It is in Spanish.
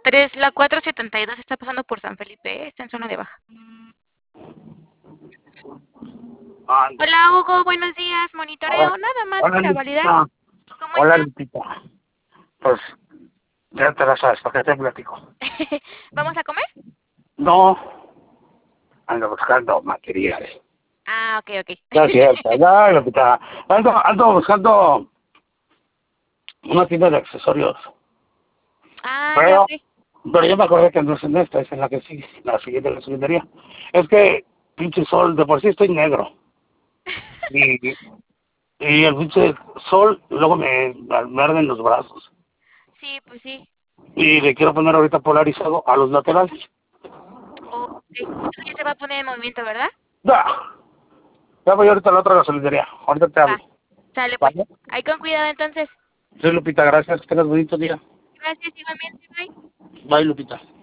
Pero es la 472, está pasando por San Felipe, ¿eh? Está en zona de baja. Ande. Hola Hugo, buenos días. Hola, Monitoreo, nada más hola, para validar. Lupita. ¿Cómo Hola, estás? Lupita. Pues, ya te la sabes, ¿para qué te platico? ¿Vamos a comer? No, ando buscando materiales. Ah, ok, ok. No es cierto, no, Lupita. Ando buscando una tienda de accesorios. Ah, ya, Pero, ok. pero yo me acordé que no es en esta, es en la que sigue, la siguiente la secundaria. Es que, pinche sol, de por sí estoy negro. Y, y el pinche sol, luego me arden los brazos. Sí, pues sí. Y le quiero poner ahorita polarizado a los laterales. Ok. Eso ya se va a poner en movimiento, ¿verdad? ¡Da! Ya voy ahorita a la otra gasolinería. Ahorita te Va. hablo. Sale pues. ¿Vale? Ahí con cuidado entonces. Sí, Lupita, gracias. Que tengas bonito día. Gracias igualmente, bye. Bye, Lupita.